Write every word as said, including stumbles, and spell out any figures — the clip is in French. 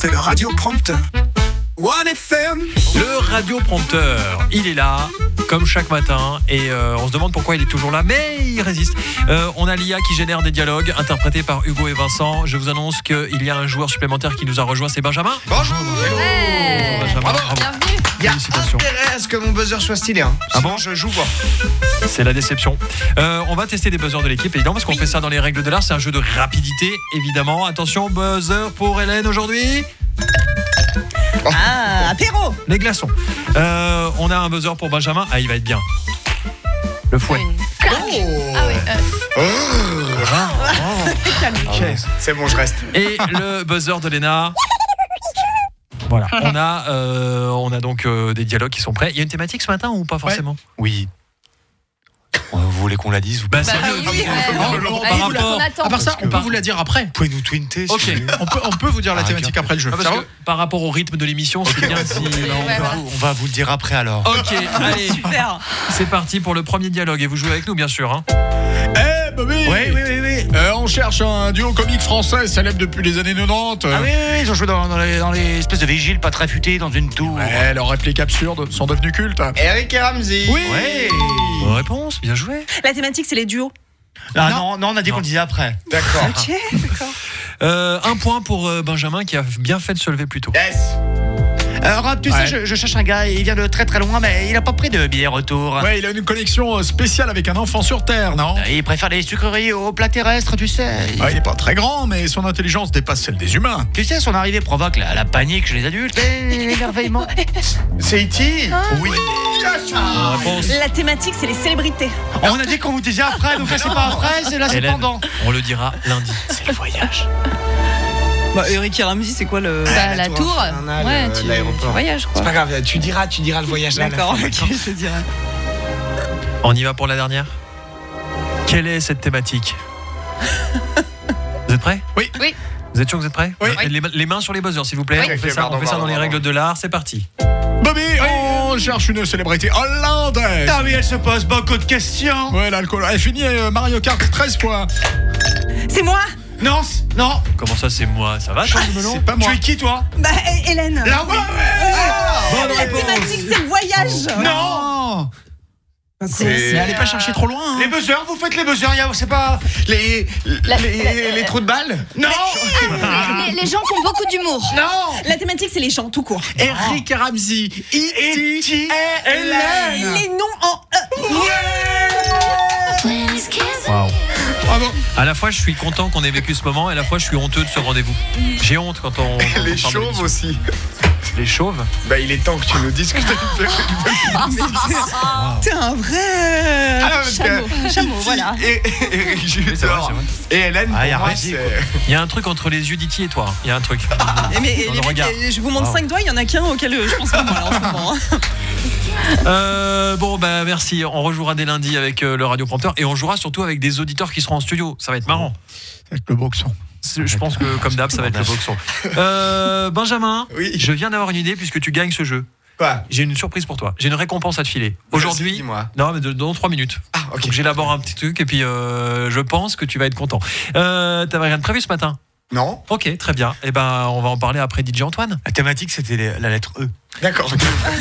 C'est le radioprompteur. One F M. Le radioprompteur, il est là, comme chaque matin, et euh, on se demande pourquoi il est toujours là, mais il résiste. Euh, on a l'I A qui génère des dialogues, interprétés par Hugo et Vincent. Je vous annonce qu'il y a un joueur supplémentaire qui nous a rejoint, c'est Benjamin. Bonjour. Ouais. Benjamin, Bravo. bravo. Bienvenue. Il y a Félicitations. intérêt à ce que mon buzzer soit stylé. Hein. Ah Sinon, bon je joue pas. C'est la déception. Euh, on va tester des buzzers de l'équipe, évidemment, parce qu'on fait ça dans les règles de l'art. C'est un jeu de rapidité, évidemment. Attention, buzzer pour Hélène aujourd'hui. Ah, apéro. Les glaçons. Euh, on a un buzzer pour Benjamin. Ah, il va être bien. Le fouet. Une claque. Ah oui. euh, Ok. C'est bon, je reste. Et le buzzer de Léna. Voilà, on a, euh, on a donc euh, des dialogues qui sont prêts. Il y a une thématique ce matin ou pas forcément? Oui. Vous voulez qu'on la dise ou pas? Bah, Bah sérieux, oui, par ouais. rapport- Allez, par on rapport- attend. À part ça, on peut par- vous la dire après. Vous pouvez nous twinter si Ok. vous voulez. On peut, on peut vous dire la Ah, thématique d'accord. après le jeu. Ah, Ça parce va que par rapport au rythme de l'émission, c'est bien si. Ouais, On va, voilà. vous, on va vous le dire après alors. Ok, allez, Super. c'est parti pour le premier dialogue et vous jouez avec nous bien sûr. Hein. Eh, Bobby. Oui, oui, oui, oui. Euh, on cherche un duo comique français célèbre depuis les années quatre-vingt-dix. Ah oui, oui, oui, ils ont joué dans, dans les, dans les espèces de vigiles pas très futés dans une tour. Ouais, leurs répliques absurdes sont devenues cultes. Eric et Ramsey. Oui. Ouais. Bonne réponse, bien joué. La thématique, c'est les duos. Ah Non. non, non, on a dit Non. qu'on le disait après. D'accord. Ok, d'accord. Euh, un point pour euh, Benjamin qui a bien fait de se lever plus tôt. Yes. Alors, tu Ouais. sais, je, je cherche un gars, il vient de très très loin, mais il a pas pris de billet retour. Ouais, il a une connexion euh, spéciale avec un enfant sur Terre, non? Il préfère les sucreries au plat terrestre, tu sais. Ouais, il est pas très grand, mais son intelligence dépasse celle des humains. Tu sais, son arrivée provoque la, la panique chez les adultes et l'émerveillement. C'est E T. Oui. Bonne réponse. La thématique, c'est les célébrités. On a dit qu'on vous disait après, donc là c'est pas après, c'est là c'est Hélène, pendant. on le dira lundi. C'est le voyage. Bah, Eric et Ramsey, c'est quoi le. Bah, la tour tour. infernale, Ouais, euh, tu, l'aéroport. tu voyages C'est quoi. pas grave, tu diras, tu diras le voyage là. à la D'accord, fin. ok, je te dirais. On y va pour la dernière. Quelle est cette thématique? Vous êtes prêts? Oui. Oui. Vous êtes sûr que vous êtes prêts? Oui. Les, les mains sur les buzzers, s'il vous plaît. Oui. On fait ça, Pardon, on fait ça pardon, dans les pardon. règles de l'art. C'est parti. Bobby, on cherche une célébrité hollandaise. Ah oui, elle se pose beaucoup de questions. Ouais, l'alcool. Elle finit euh, Mario Kart treize fois. C'est moi. Non, c- non. Comment ça, c'est moi? Ça va, toi, le melon? C'est pas moi. Tu es qui toi? Bah, Hé- Hélène. Là oui. Bonne La réponse. thématique, c'est le voyage. Non. C'est- Mais allez pas chercher trop loin. hein. Les buzzers, vous faites les buzzers, y a- c'est pas Les, La- les, la- les trous de balles. Non. Les, les- les gens qui ont beaucoup d'humour. Non. La thématique, c'est les chants, tout court. Eric et Ramsey. Et T. Hélène. Les noms en E. Waouh. Bravo. À la fois, je suis content qu'on ait vécu ce moment et à la fois, je suis honteux de ce rendez-vous. J'ai honte quand on. quand Les on parle de chauves l'émission. aussi. Les chauves. Bah, il est temps que tu nous dises que t'as T'es un vrai. Ah, parce que chameau. Chameau, E T voilà. Et Eric Oui, c'est vrai, Judor c'est vrai. et Hélène, Ah, pour y a moi, Ramsey, c'est- Il y a un truc entre les yeux d'Iti et toi. Il y a un truc. Eh, mais, Dans les le mecs, regard. je vous montre Wow. cinq doigts, il y en a qu'un auquel euh, je pense pas moi là, en ce moment. hein. Euh, bon, bah merci. On rejouera dès lundi avec euh, le radioprompteur et on jouera surtout avec des auditeurs qui seront en studio. Ça va être marrant. Avec le boxon. C'est- Je pense que, comme d'hab, ça va être le boxon. Euh, Benjamin, Oui. je viens d'avoir une idée puisque tu gagnes ce jeu. Quoi? J'ai une surprise pour toi. J'ai une récompense à te filer. Aujourd'hui. Vas-y, dis-moi. Non, mais de- dans trois minutes. Ah, ok. Donc j'élabore un petit truc et puis euh, je pense que tu vas être content. Euh, T'avais rien de prévu ce matin? Non? Ok, très bien. Et ben, on va en parler après D J Antoine. La thématique c'était les- la lettre E. D'accord.